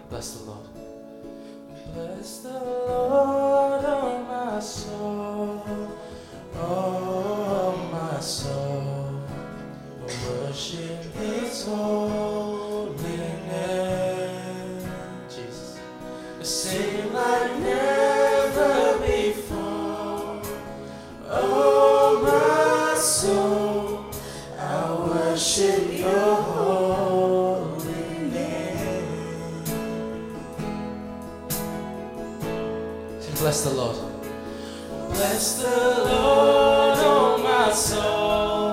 Bless the Lord. Bless the Lord, oh my soul, oh my soul. Worship His holy name. Jesus. Sing like never before. Oh my soul, I worship Your holy name. Sing, bless the Lord. Bless the Lord, oh my soul.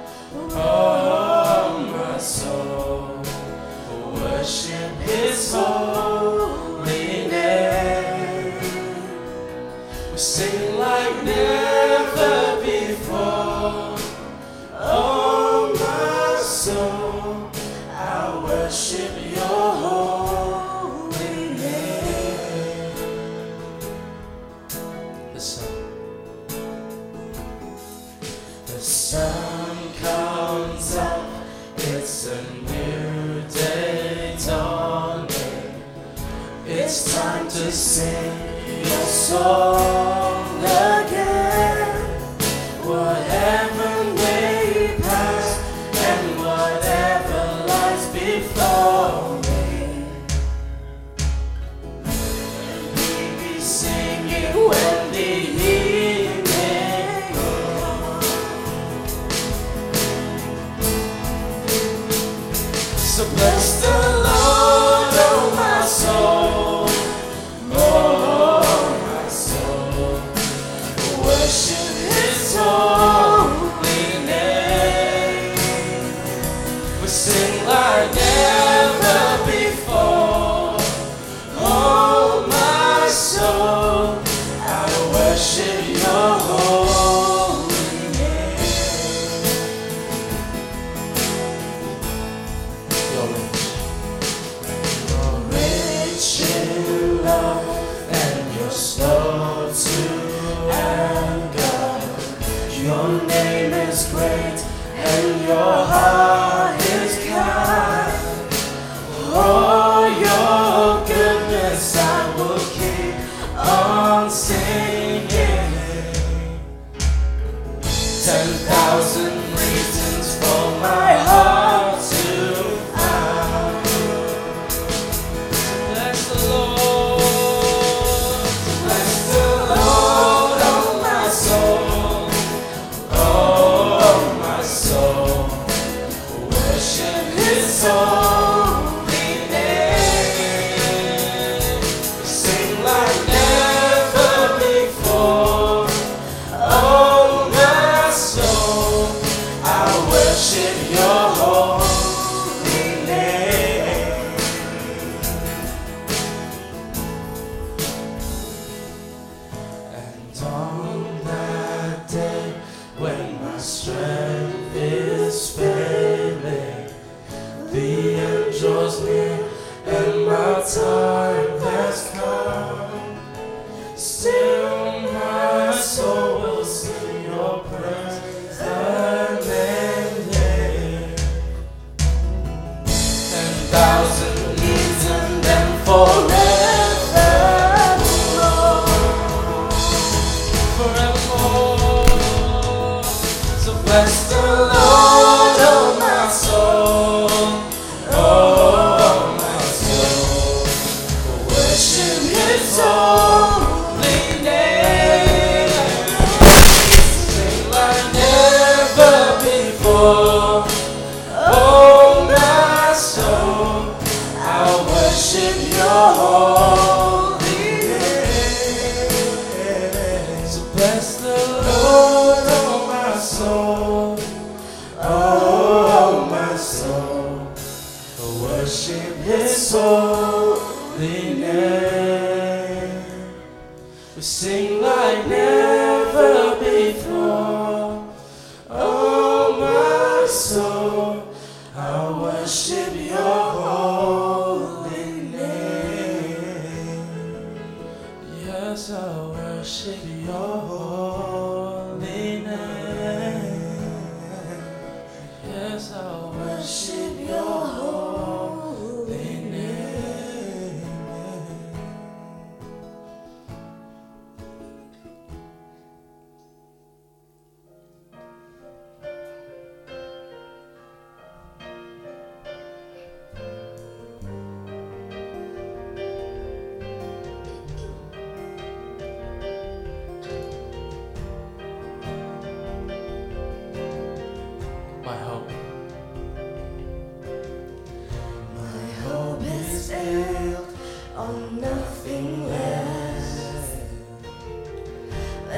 Oh my soul, worship His holy name. We sing like never before. Oh my soul, I worship Your holy name. The sun comes up, it's a new day dawning. It's time to sing Your song again. Whatever may pass and whatever lies before me, we be singing when the evening comes. So bless the Lord, oh my soul, oh my soul. Worship His holy name. We sing like never before. Oh my soul, I worship Your holy name. You're rich in love and You're slow to anger. Your name is great and Your heart is kind. Oh, Your goodness I will keep on singing. 10,000 reasons for my heart to find. Bless the Lord. Bless the Lord, oh my soul, oh my soul. Worship His holy name. Sing like never before. Oh my soul, I worship Your holy name. And on that day when my strength is failing, the end draws near and my time has come, still my soul will sing Your praise unending. 10,000 years and then forevermore. So bless the Lord, oh my soul, oh my soul. Worship His holy name. Sing like never before. Oh my soul, I worship Your holy name. So bless the Lord, oh my soul, oh my soul. Worship His holy name. We sing like never before. Oh my soul, I worship Your holy name. Yes, I worship Your holy name. Yes, I worship Your holy name.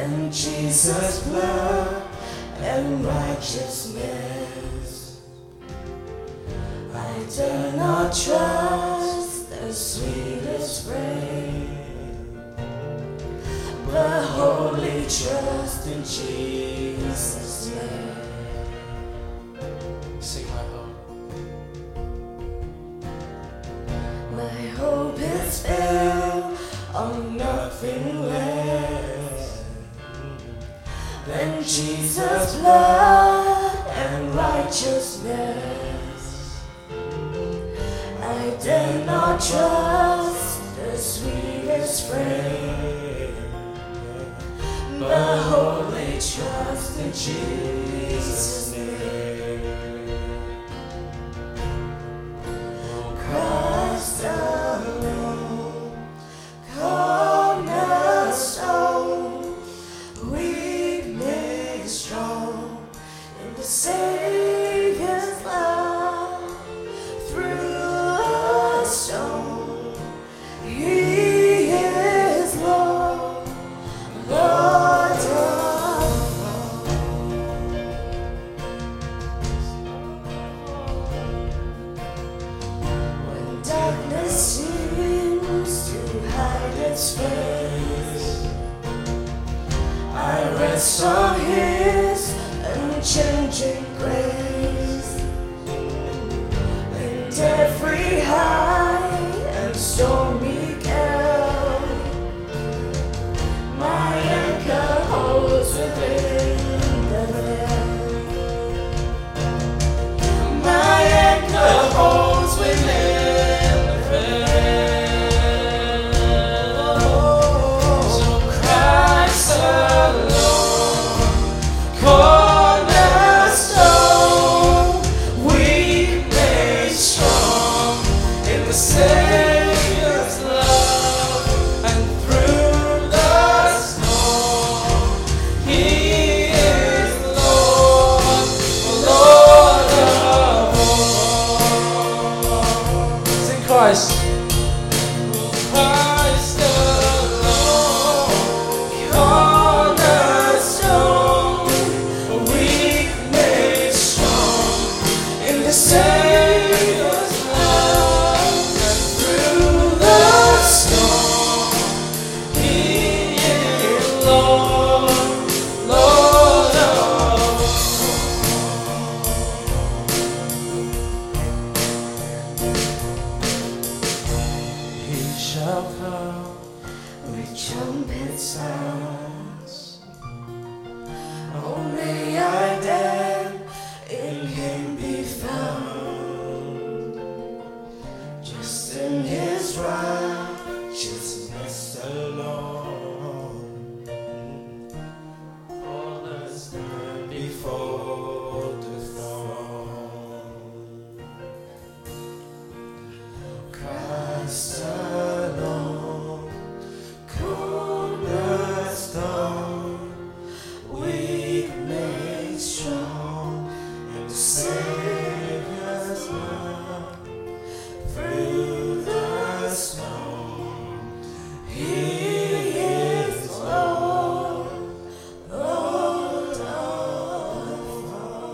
than Jesus' blood and righteousness. I dare not trust the sweetest frame, but wholly trust in Jesus' name. Sing my hope. My hope is built on nothing less than Jesus' blood and righteousness. I dare not trust the sweetest frame, but wholly trust in Jesus' name. Oh, Christ alone, cornerstone, weak made strong in the Savior's love. Through a stone, He is Lord, Lord of all. When darkness seems to hide its face, I rest on His unchanging grace. In every high and stormy gale, my anchor holds within the veil. My anchor holds within the veil. So Christ alone, cornerstone, weak made strong in the Savior's love, and through the storm, He is Lord, Lord of all. Sing Christ. Christ alone, cornerstone, weak made strong in the Savior's love, and through the storm, He is Lord, Lord of all. He shall come with trumpet sounds. Only I dare in Him be found, just in His righteousness alone. All that stand before the throne. Christ alone, cornerstone, weak made strong in the Savior's love. Through the storm, He is Lord, Lord of all.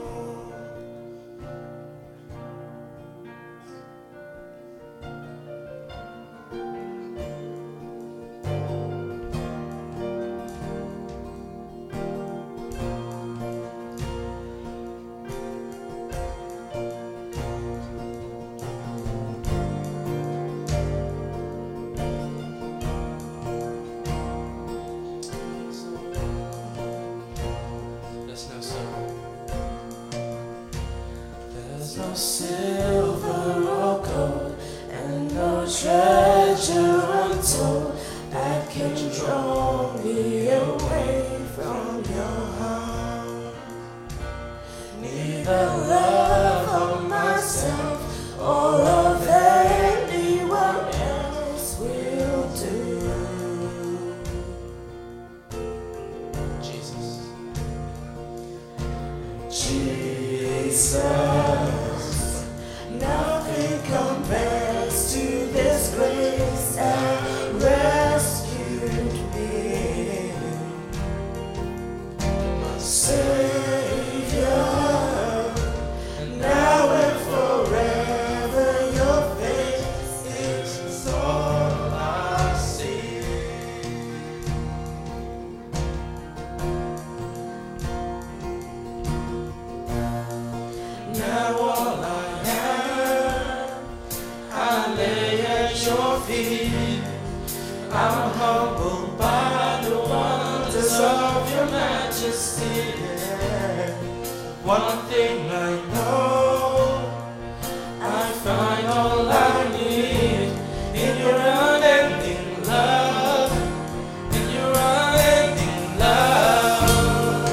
There's no silver. There's no silver or gold, and no treasure untold that can draw me away from your heart. Neither love of myself or of anyone else will do. Jesus. Jesus, nothing compares to this grace that rescued me. wonders of your majesty. One thing I know, I find all I need in your unending love, in your unending love.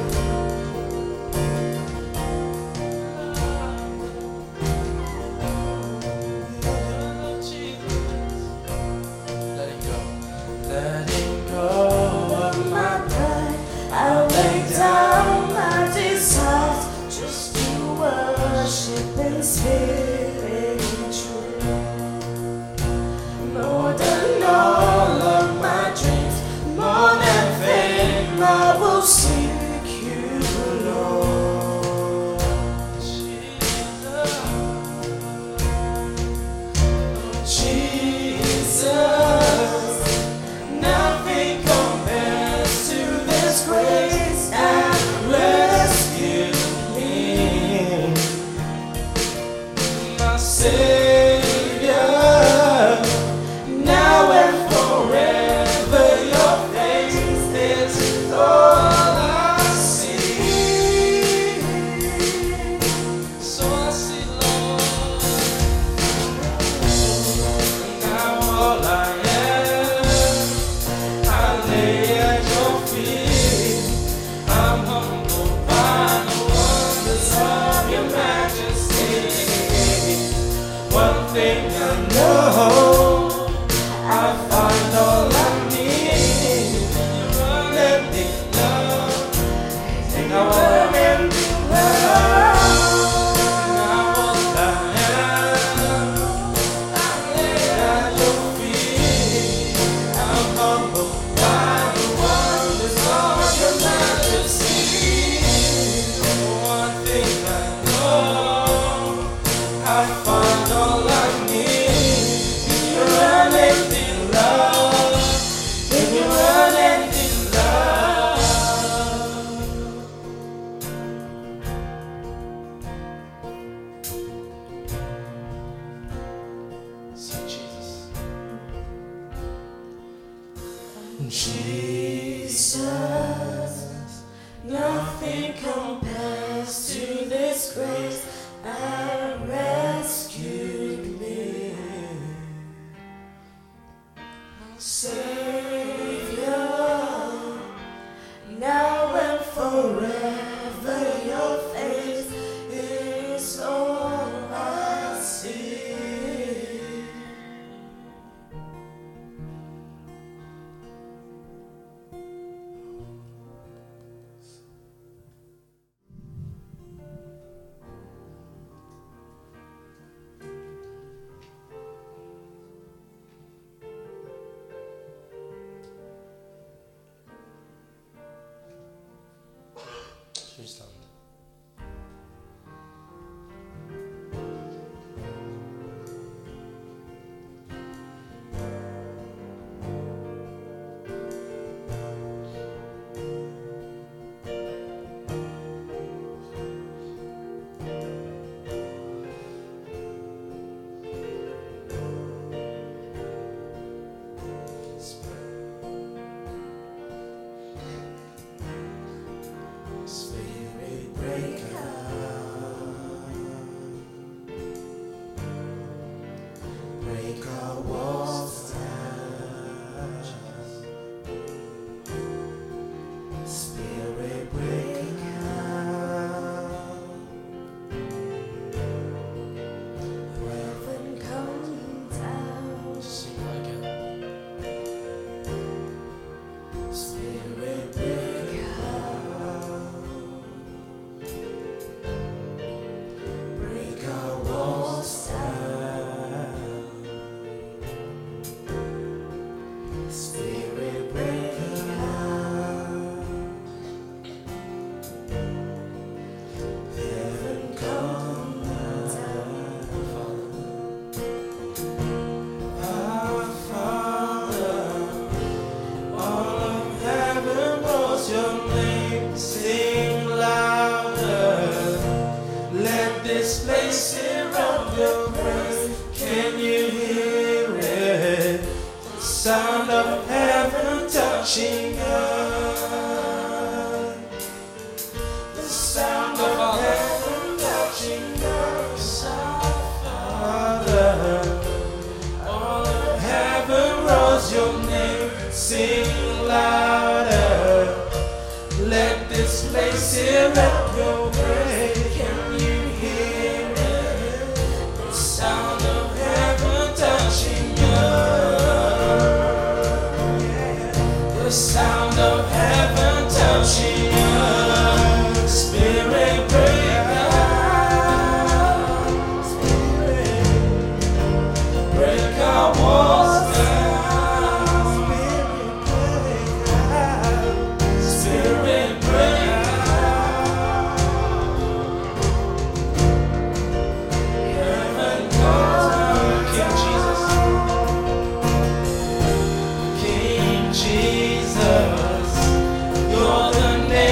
Letting go, letting go of my pride. I'll lay down my desires just to worship in spirit and truth. More than all of my dreams, more than fame, I will seek you, Lord. Jesus, nothing compares to this grace and rescue me. My Savior, now and forever, your face is all I see. So I see, Lord, now all I am, I lay at your feet. I'm humbled by the wonders of your majesty. One thing I know, I find all I need in your unending love, in your unending love. Now all I am, I lay at your feet. I'm humbled by the wonders of your majesty. One thing I know, I find all I need in your unending love, in your unending love. Sing Jesus. Jesus, nothing compares to this grace and rescued me. Savior, now and forever, your face is all I see. Should we stand? Spirit breaker, break our walls down. Spirit breaker, heaven come down. Sing that again. Spirit breaker, break our walls down. Spirit breaker, heaven come down. Our Father, all of heaven was your name. Sing louder. Let this place hear of your praise. Can you hear it? The sound of heaven touching earth. Spirit, go break. Can you hear it? The sound of heaven touching you. The sound of heaven touching you. Spirit, break out. Spirit, break our walls down. Spirit, break out. Heaven comes. King Jesus. King Jesus. You're the name.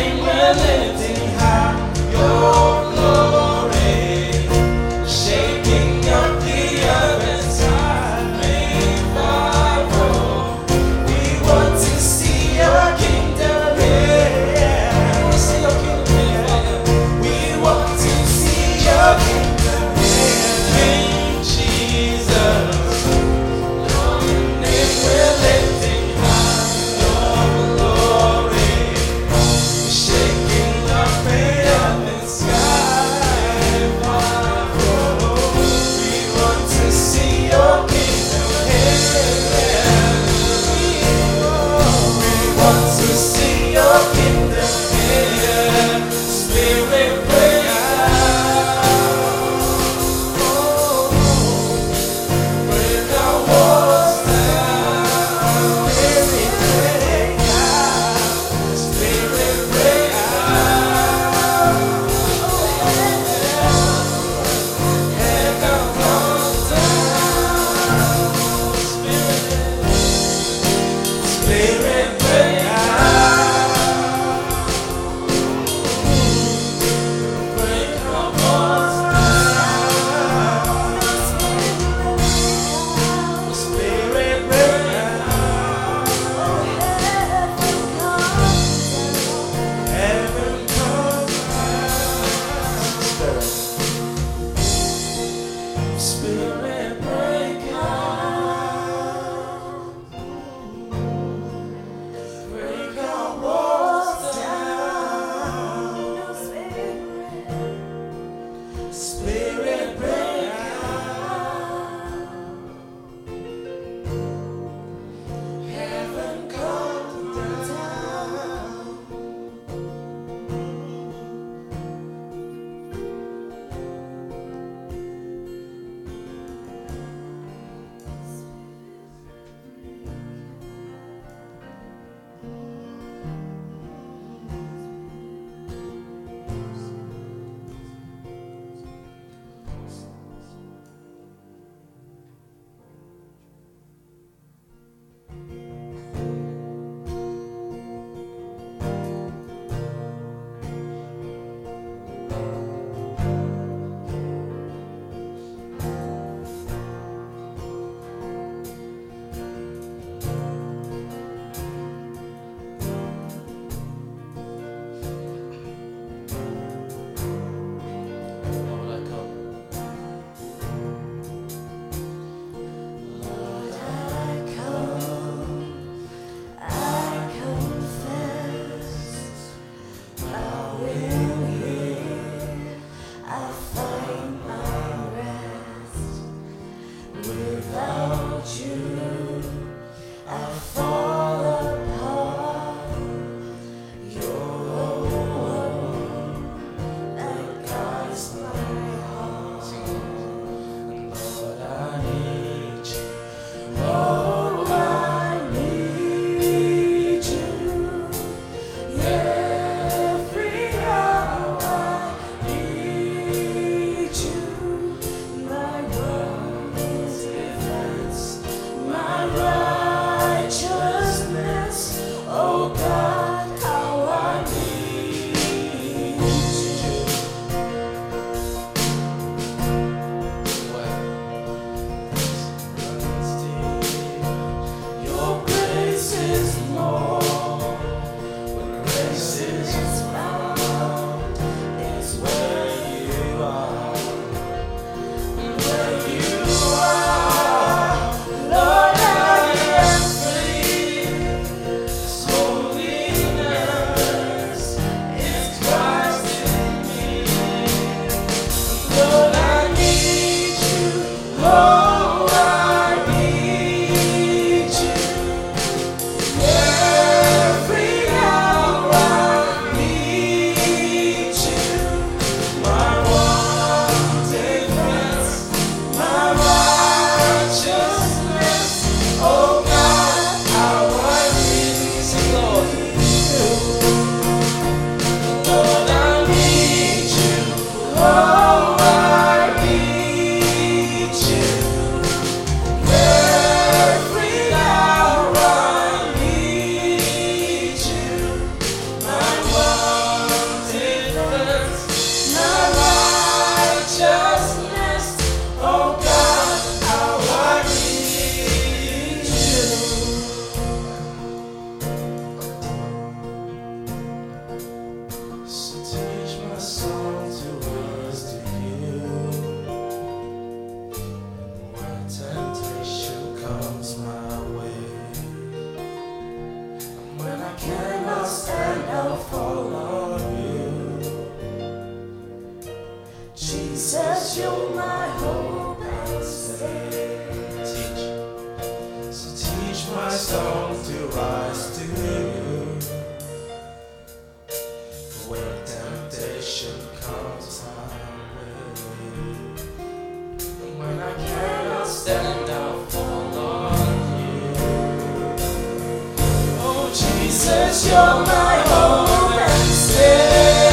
You're my hope and stay.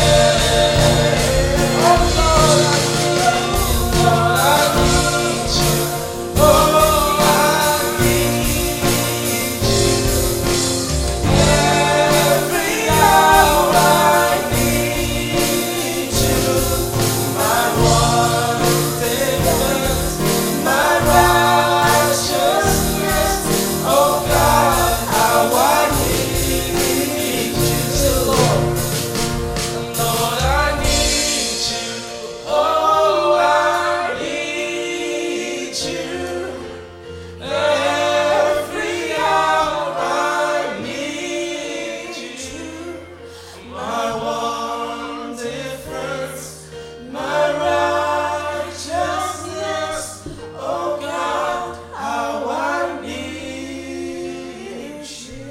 Oh Lord, I need you. Oh, I need you. Every hour I need you. My one defense, my righteousness. Oh God, how I need you, Lord. Lord, I need you. Oh, I need you. Every hour I need you. My one difference, my righteousness. Oh God, how I need you.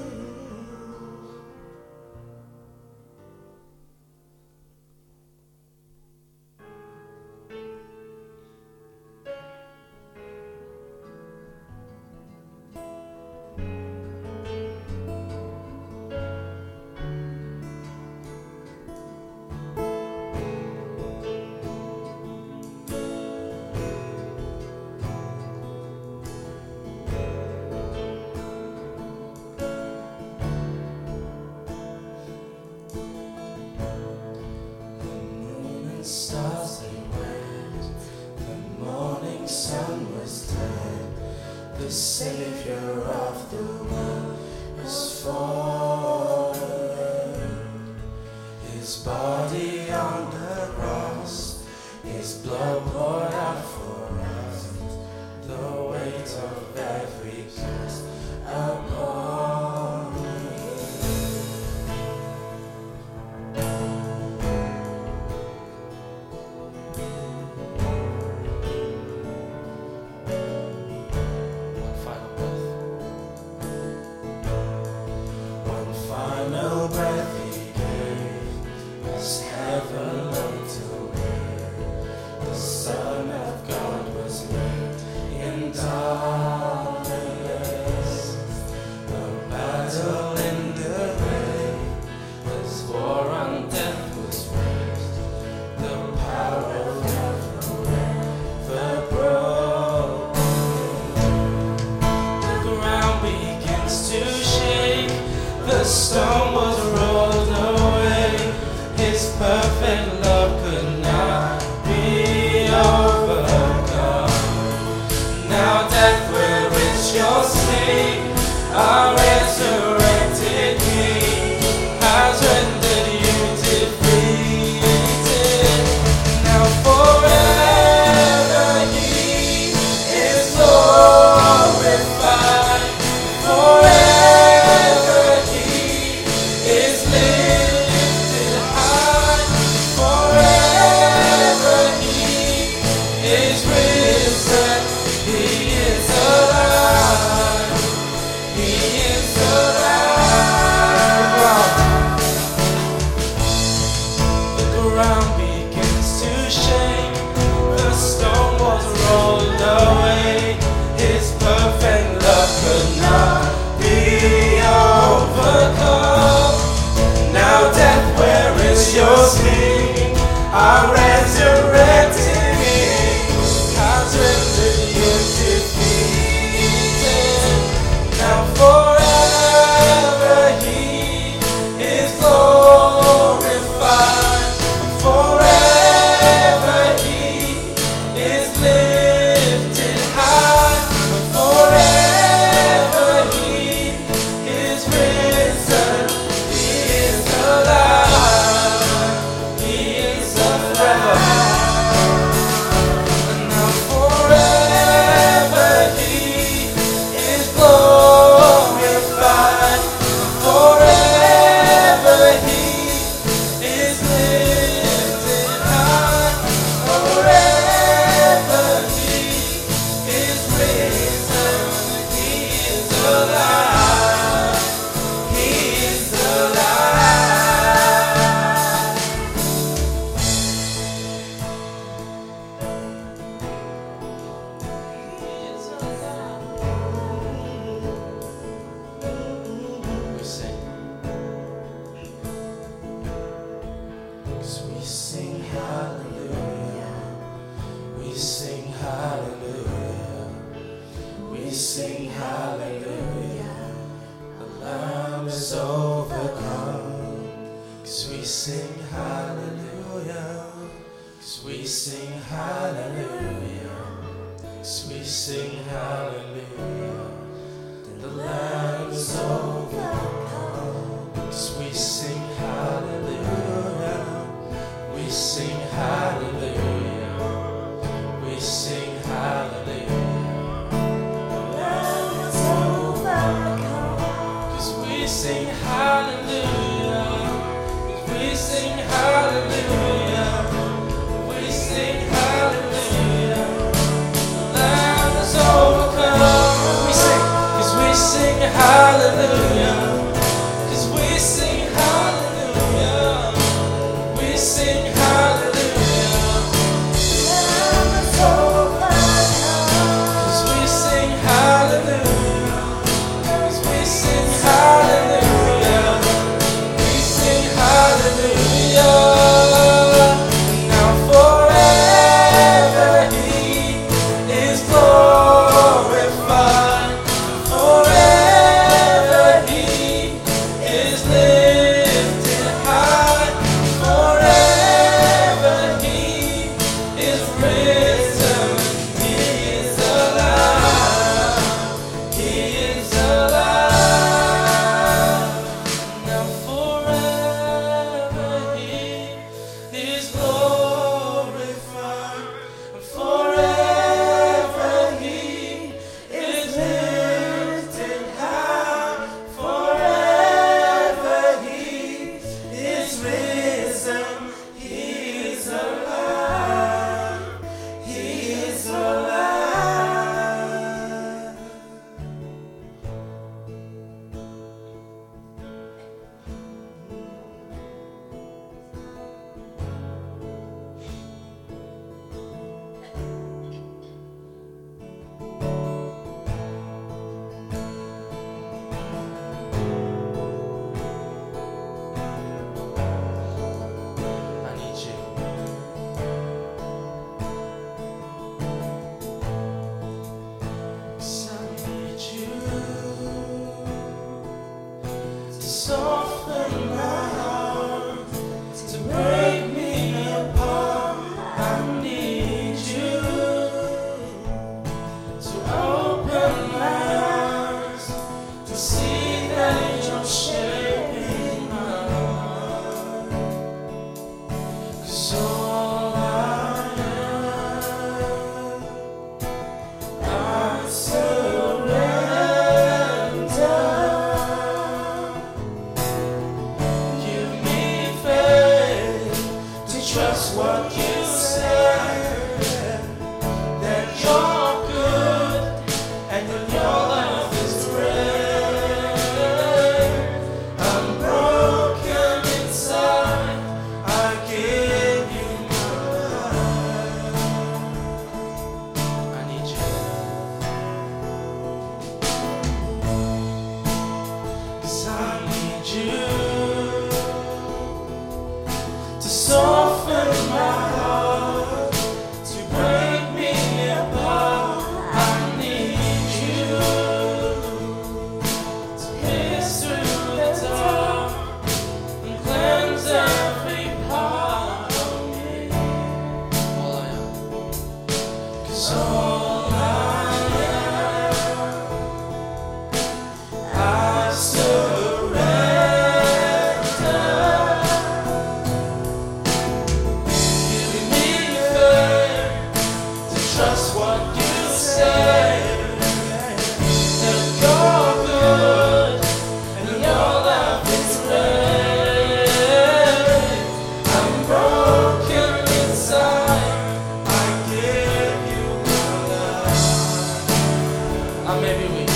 Stars they went, the morning sun was dead, the Savior of the world was fallen. His body on the cross, his blood poured out for us, the weight of every curse upon him. One final breath he gave, as heaven looked away. The Son of God was laid in darkness. The battle in the grave, as war on death was waged. The power of heaven forever broken. The ground begins to shake. The stone was rolled away. His perfect love could not be overcome. Now death, where is your sting? Our resurrected King has rendered you defeated. Now forever He is glorified. Forever He overcome. 'Cause we sing hallelujah. 'Cause we sing hallelujah. 'Cause we sing hallelujah. The Lamb is overcome. 'Cause we sing hallelujah. We sing hallelujah. We sing hallelujah. The Lamb is overcome. 'Cause we sing hallelujah. 'Cause we sing hallelujah. We sing hallelujah. The Lamb is overcome. We sing, 'cause we sing hallelujah. 'Cause we sing hallelujah. We sing hallelujah. The Lamb is overcome. 'Cause we sing hallelujah. 'Cause we sing hallelujah. We sing hallelujah. Now forever He is glorified. Forever He is lifted high. Forever He is risen. He is alive. He is alive. Now forever He is glorified. Forever He is lifted high. Forever He is risen. He is alive. He is alive. I need you. 'Cause I need you to soften my heart, to break me apart. I need you to open my eyes, to see that you're shaping my heart. 'Cause all I am, I surrender. Give me faith to trust what you say, that you're good and that your love is great. I'm broken inside. I give you my life. I need you. 'Cause I need you to soften my heart, to break me apart. I need you to pierce through the dark and cleanse every part of me. All I am. 'Cause all I am, I surrender. Give me faith to trust what you say, that you're good and your love is great. I'm broken inside. I give you my life. I may be weak.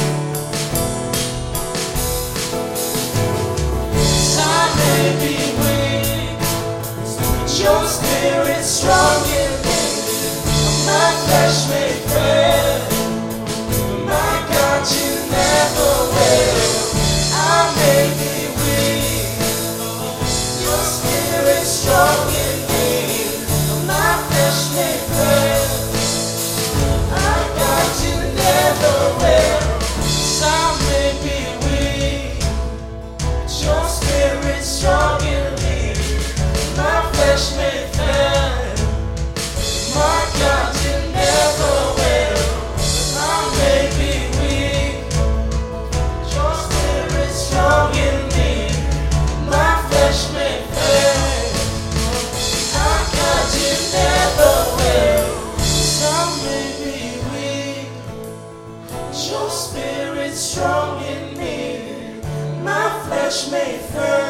'Cause I may be weak, but your spirit's strong in me. My flesh may fail, but my God, you never will. I may be weak, your spirit's strong in me. My flesh may fail, my God, you never will. 'Cause I may be weak, but your spirit faithful.